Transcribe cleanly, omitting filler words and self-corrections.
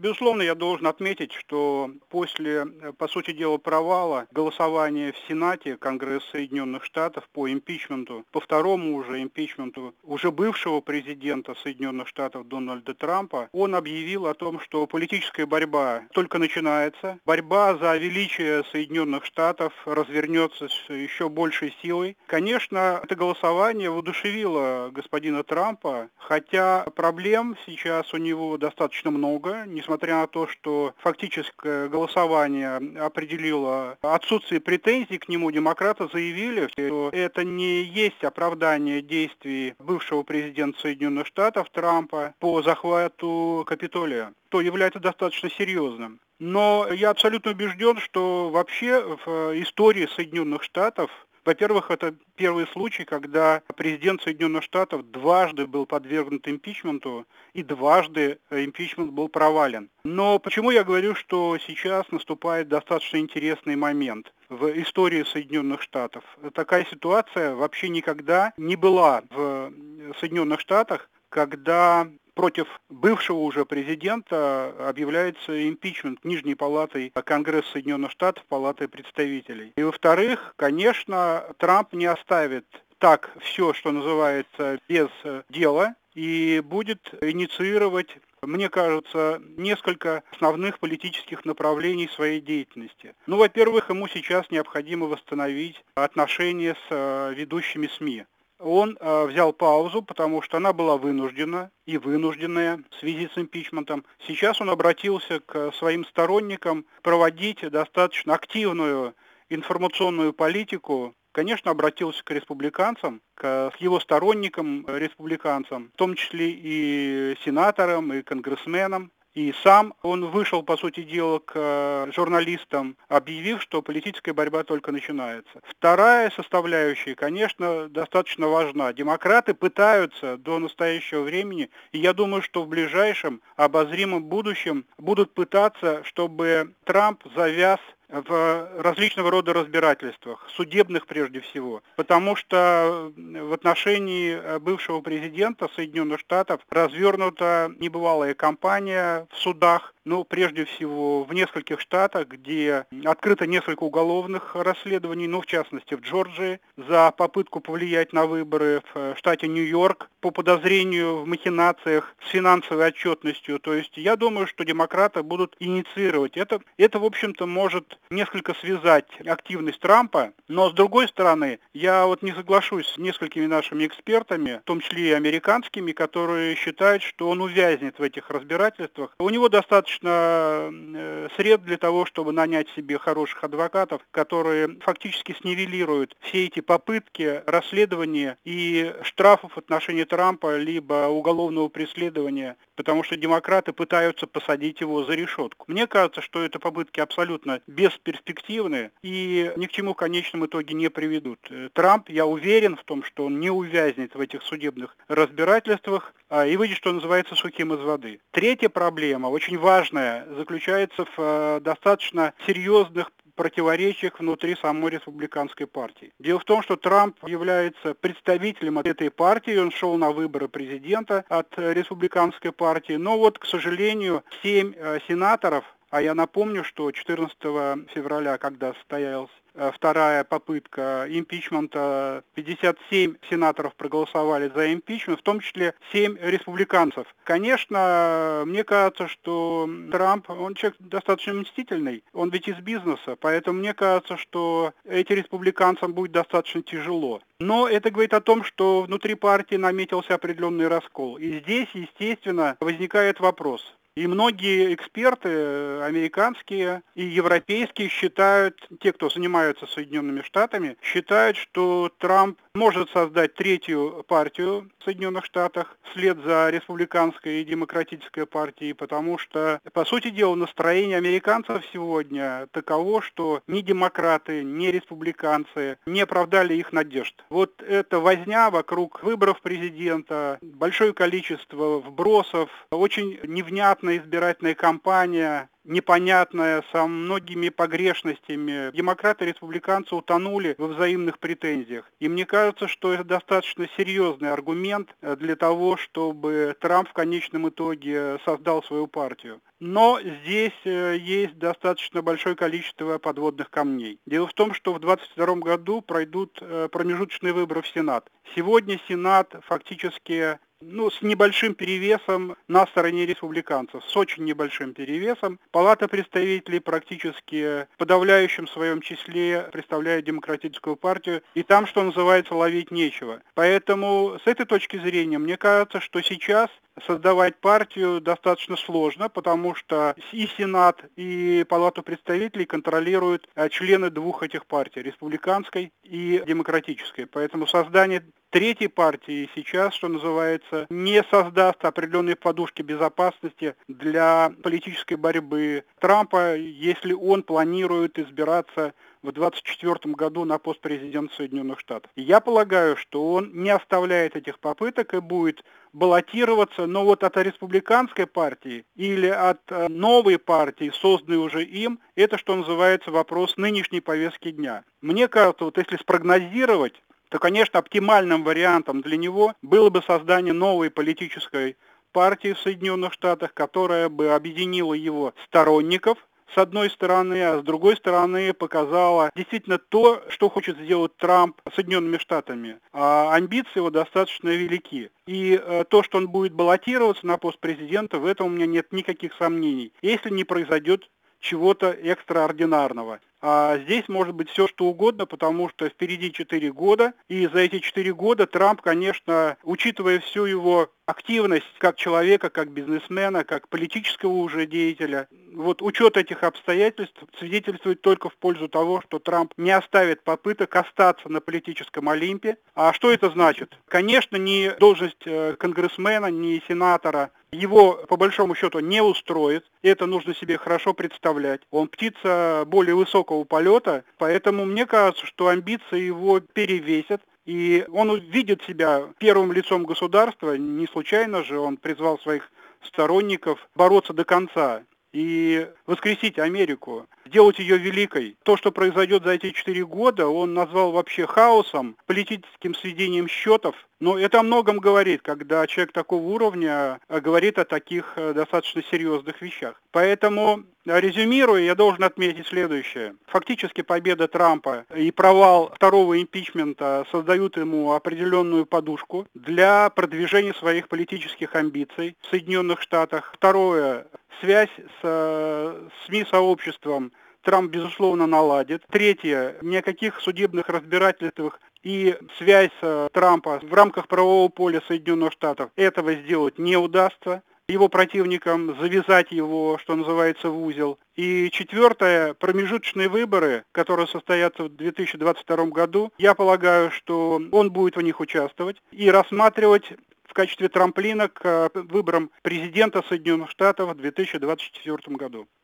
Безусловно, я должен отметить, что после, по сути дела, провала голосования в Сенате Конгресса Соединенных Штатов по импичменту, по второму уже импичменту уже бывшего президента Соединенных Штатов Дональда Трампа, он объявил о том, что политическая борьба только начинается, борьба за величие Соединенных Штатов развернется с еще большей силой. Конечно, это голосование воодушевило господина Трампа, хотя проблем сейчас у него достаточно много, несмотря на то, что фактическое голосование определило отсутствие претензий к нему, демократы заявили, что это не есть оправдание действий бывшего президента Соединенных Штатов Трампа по захвату Капитолия, что является достаточно серьезным. Но я абсолютно убежден, что вообще в истории Соединенных Штатов, во-первых, это первый случай, когда президент Соединенных Штатов дважды был подвергнут импичменту, и дважды импичмент был провален. Но почему я говорю, что сейчас наступает достаточно интересный момент в истории Соединенных Штатов? Такая ситуация вообще никогда не была в Соединенных Штатах, когда против бывшего уже президента объявляется импичмент Нижней палатой Конгресса Соединенных Штатов, Палатой представителей. И во-вторых, конечно, Трамп не оставит так все, что называется, без дела, и будет инициировать, мне кажется, несколько основных политических направлений своей деятельности. Ну, во-первых, ему сейчас необходимо восстановить отношения с ведущими СМИ. Он взял паузу, потому что она была вынуждена и вынужденная в связи с импичментом. Сейчас он обратился к своим сторонникам проводить достаточно активную информационную политику. Конечно, обратился к республиканцам, к его сторонникам республиканцам, в том числе и сенаторам, и конгрессменам. И сам он вышел, по сути дела, к журналистам, объявив, что политическая борьба только начинается. Вторая составляющая, конечно, достаточно важна. Демократы пытаются до настоящего времени, и я думаю, что в ближайшем обозримом будущем будут пытаться, чтобы Трамп завяз в различного рода разбирательствах, судебных прежде всего, потому что в отношении бывшего президента Соединенных Штатов развернута небывалая кампания в судах, но прежде всего в нескольких штатах, где открыто несколько уголовных расследований, в частности в Джорджии, за попытку повлиять на выборы, в штате Нью-Йорк по подозрению в махинациях с финансовой отчетностью. То есть я думаю, что демократы будут инициировать. Это в общем-то, может несколько связать активность Трампа, но с другой стороны, я не соглашусь с несколькими нашими экспертами, в том числе и американскими, которые считают, что он увязнет в этих разбирательствах. У него достаточно средств для того, чтобы нанять себе хороших адвокатов, которые фактически снивелируют все эти попытки расследования и штрафов в отношении Трампа, либо уголовного преследования, потому что демократы пытаются посадить его за решетку. Мне кажется, что это попытки абсолютно бесперспективные и ни к чему в конечном итоге не приведут. Трамп, я уверен в том, что он не увязнет в этих судебных разбирательствах и выйдет, что называется, сухим из воды. Третья проблема, очень важная, заключается в достаточно серьезных противоречиях внутри самой республиканской партии. Дело в том, что Трамп является представителем от этой партии, он шел на выборы президента от республиканской партии, но к сожалению, 7 сенаторов, а я напомню, что 14 февраля, когда состоялась вторая попытка импичмента, 57 сенаторов проголосовали за импичмент, в том числе 7 республиканцев. Конечно, мне кажется, что Трамп, он человек достаточно мстительный, он ведь из бизнеса, поэтому мне кажется, что этим республиканцам будет достаточно тяжело. Но это говорит о том, что внутри партии наметился определенный раскол. И здесь, естественно, возникает вопрос. И многие эксперты, американские и европейские, считают, те, кто занимаются Соединенными Штатами, считают, что Трамп может создать третью партию в Соединенных Штатах вслед за республиканской и демократической партией, потому что, по сути дела, настроение американцев сегодня таково, что ни демократы, ни республиканцы не оправдали их надежд. Эта возня вокруг выборов президента, большое количество вбросов, очень невнятно непонятная избирательная кампания, непонятная, со многими погрешностями. Демократы и республиканцы утонули во взаимных претензиях. И мне кажется, что это достаточно серьезный аргумент для того, чтобы Трамп в конечном итоге создал свою партию. Но здесь есть достаточно большое количество подводных камней. Дело в том, что в 2022 году пройдут промежуточные выборы в Сенат. Сегодня Сенат фактически с небольшим перевесом на стороне республиканцев, с очень небольшим перевесом. Палата представителей практически в подавляющем своем числе представляет Демократическую партию, и там, что называется, ловить нечего. Поэтому с этой точки зрения, мне кажется, что сейчас создавать партию достаточно сложно, потому что и Сенат, и Палату представителей контролируют члены двух этих партий, республиканской и демократической. Поэтому создание третьей партии сейчас, что называется, не создаст определенные подушки безопасности для политической борьбы Трампа, если он планирует избираться в 2024 году на пост президента Соединенных Штатов. И я полагаю, что он не оставляет этих попыток и будет баллотироваться, но вот от республиканской партии или от новой партии, созданной уже им, это, что называется, вопрос нынешней повестки дня. Мне кажется, вот если спрогнозировать, то, конечно, оптимальным вариантом для него было бы создание новой политической партии в Соединенных Штатах, которая бы объединила его сторонников, с одной стороны, а с другой стороны показала действительно то, что хочет сделать Трамп с Соединенными Штатами. А амбиции его достаточно велики. И то, что он будет баллотироваться на пост президента, в этом у меня нет никаких сомнений, если не произойдет чего-то экстраординарного. А здесь может быть все, что угодно, потому что впереди 4 года, и за эти 4 года Трамп, конечно, учитывая всю его активность как человека, как бизнесмена, как политического уже деятеля, вот учет этих обстоятельств свидетельствует только в пользу того, что Трамп не оставит попыток остаться на политическом Олимпе. А что это значит? Конечно, ни должность конгрессмена, ни сенатора его, по большому счету, не устроит. Это нужно себе хорошо представлять. Он птица более высокого полета, поэтому мне кажется, что амбиции его перевесят. И он видит себя первым лицом государства, не случайно же он призвал своих сторонников бороться до конца и воскресить Америку, сделать ее великой. То, что произойдет за эти 4 года, он назвал вообще хаосом, политическим сведением счетов. Но это о многом говорит, когда человек такого уровня говорит о таких достаточно серьезных вещах. Поэтому, резюмируя, я должен отметить следующее. Фактически победа Трампа и провал второго импичмента создают ему определенную подушку для продвижения своих политических амбиций в Соединенных Штатах. Второе, связь с СМИ-сообществом Трамп, безусловно, наладит. Третье, никаких судебных разбирательств и связь Трампа в рамках правового поля Соединенных Штатов этого сделать не удастся. Его противникам завязать его, что называется, в узел. И четвертое, промежуточные выборы, которые состоятся в 2022 году, я полагаю, что он будет в них участвовать и рассматривать в качестве трамплина к выборам президента Соединенных Штатов в 2024 году.